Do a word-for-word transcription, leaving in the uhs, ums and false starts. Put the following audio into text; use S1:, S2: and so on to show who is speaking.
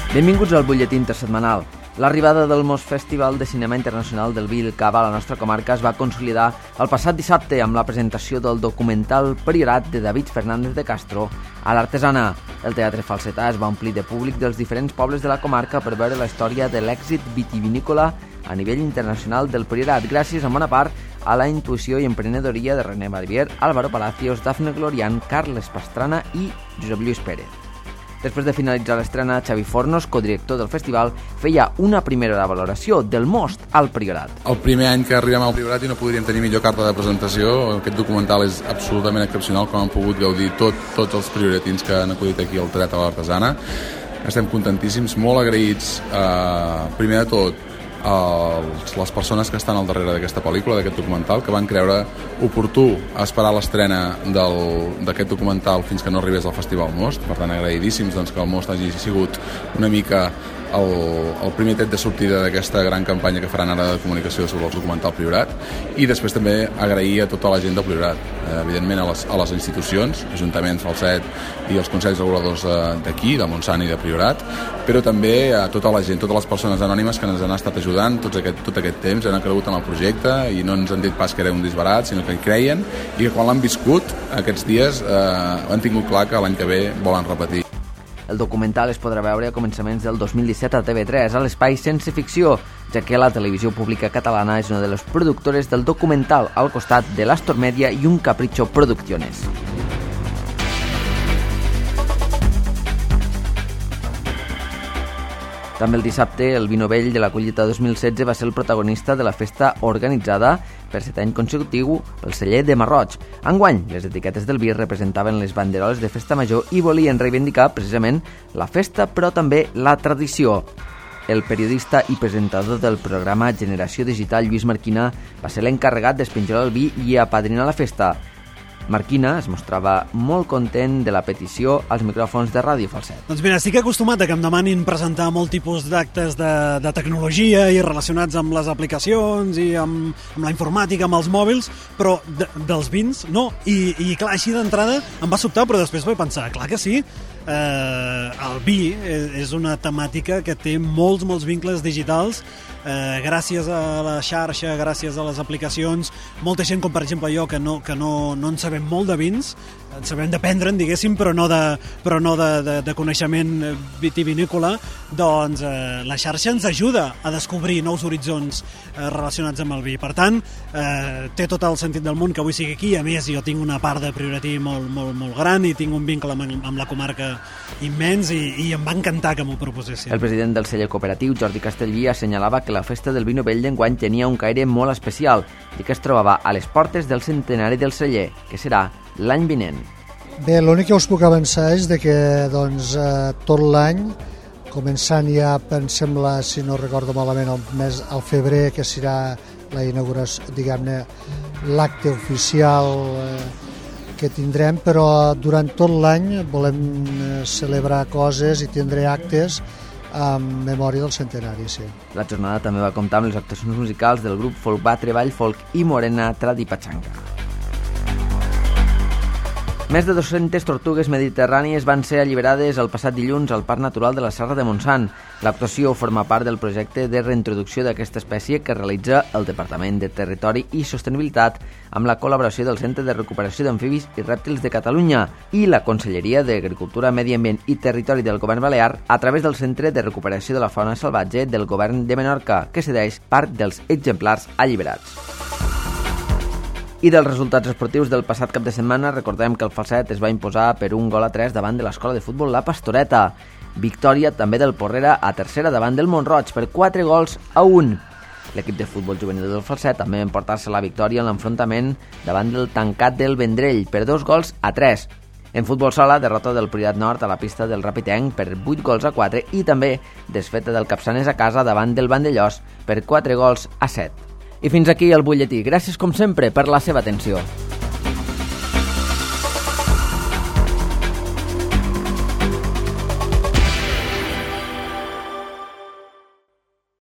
S1: Benvinguts al butlletí intersetmanal. L'arribada del Most Festival de Cinema Internacional del Vi i el Cava a la nostra comarca es va consolidar el passat dissabte amb la presentació del documental Priorat de David Fernández de Castro a l'Artesana. El Teatre Falsetà es va omplir de públic dels diferents pobles de la comarca per veure la història de l'èxit vitivinícola a nivell internacional del Priorat, gràcies en bona part a la intuïció i emprenedoria de René Barbier, Álvaro Palacios, Dafne Glorian, Carles Pastrana i Josep Lluís Pérez. Després de finalitzar l'estrena, Xavi Fornos, codirector del festival, feia una primera valoració del Most al Priorat.
S2: El primer any que arribem al Priorat i no podríem tenir millor carta de presentació. Aquest documental és absolutament excepcional, com han pogut gaudir tot, tots els prioratins que han acudit aquí al Teatre a l'Artesana. Estem contentíssims, molt agraïts, eh, primer de tot, Els, les persones que estan al darrere d'aquesta pel·lícula, d'aquest documental, que van creure oportú esperar l'estrena d'aquest documental fins que no arribés al Festival Most. Per tant, agraïdíssims doncs, que el Most hagi sigut una mica el, el primer tret de sortida d'aquesta gran campanya que faran ara de comunicació sobre el documental Priorat. I després també agrair a tota la gent del Priorat, eh, evidentment a les, a les institucions, Ajuntament, Falset i els consells reguladors d'aquí, de Montsant i de Priorat, però també a tota la gent, totes les persones anònimes que ens han estat ajudant tot aquest, tot aquest temps, han cregut en el projecte i no ens han dit pas que era un disbarat, sinó que hi creien i que quan l'han viscut aquests dies eh, han tingut clar que l'any que ve volen repetir.
S1: El documental es podrà veure a començaments del dos mil disset a T V tres, a l'espai Sense Ficció, ja que la televisió pública catalana és una de les productores del documental al costat de l'Astor Media i un Capricho Producciones. També el dissabte, el vi novell de la collita dos mil setze va ser el protagonista de la festa organitzada per set any consecutiu pel celler de Marroig. Enguany, les etiquetes del vi representaven les banderoles de festa major i volien reivindicar precisament la festa, però també la tradició. El periodista i presentador del programa Generació Digital, Lluís Marquina, va ser l'encarregat d'espenjar el vi i apadrinar la festa. Marquina es mostrava molt content de la petició als micròfons de Ràdio Falset.
S3: Doncs mira, estic acostumat a que em demanin presentar molt tipus d'actes de, de tecnologia i relacionats amb les aplicacions i amb, amb la informàtica, amb els mòbils, però de, dels vins no. I, i clar, així d'entrada em va sobtar, però després vaig pensar, clar que sí, eh, el vi és una temàtica que té molts, molts vincles digitals. Eh, gràcies a la xarxa, gràcies a les aplicacions, molta gent com per exemple jo que no, que no, no en sabem molt de vins, en sabem de prendre'n, diguéssim, però no de, però no de, de, de coneixement vitivinícola, doncs eh, la xarxa ens ajuda a descobrir nous horitzons eh, relacionats amb el vi. Per tant, eh, té tot el sentit del món que avui sigui aquí. A més, jo tinc una part de prioratí molt, molt, molt gran i tinc un vincle amb, amb la comarca immens i, i em va encantar que m'ho proposessin.
S1: El president del celler cooperatiu, Jordi Castellví, assenyalava que la festa del vi novell d'enguany tenia un caire molt especial i que es trobava a les portes del centenari del celler, que serà l'any vinent.
S4: Bé, l'únic que us puc avançar és de que doncs, eh, tot l'any, començant ja, em sembla, si no recordo malament, el mes al febrer, que serà la inauguració, diguem-ne, l'acte oficial eh, que tindrem, però durant tot l'any volem eh, celebrar coses i tindré actes en memòria del centenari, sí.
S1: La jornada també va comptar amb les actuacions musicals del grup Folk Va Treball Folk i Morena Tradipachanga. Més de dues-centes tortugues mediterrànies van ser alliberades el passat dilluns al Parc Natural de la Serra de Montsant. L'actuació forma part del projecte de reintroducció d'aquesta espècie que realitza el Departament de Territori i Sostenibilitat amb la col·laboració del Centre de Recuperació d'Amfibis i Rèptils de Catalunya i la Conselleria d'Agricultura, Medi Ambient i Territori del Govern Balear a través del Centre de Recuperació de la Fauna Salvatge del Govern de Menorca, que cedeix part dels exemplars alliberats. I dels resultats esportius del passat cap de setmana, recordem que el Falset es va imposar per un gol a tres davant de l'escola de futbol La Pastoreta. Victòria també del Porrera a tercera davant del Mont-roig per quatre gols a un. L'equip de futbol juvenil del Falset també va emportar-se la victòria en l'enfrontament davant del Tancat del Vendrell per dos gols a tres. En futbol sala, derrota del Priorat Nord a la pista del Ràpid per vuit gols a quatre i també desfeta del Capçanes a casa davant del Vandellós per quatre gols a set. I fins aquí el butlletí. Gràcies, com sempre, per la seva atenció.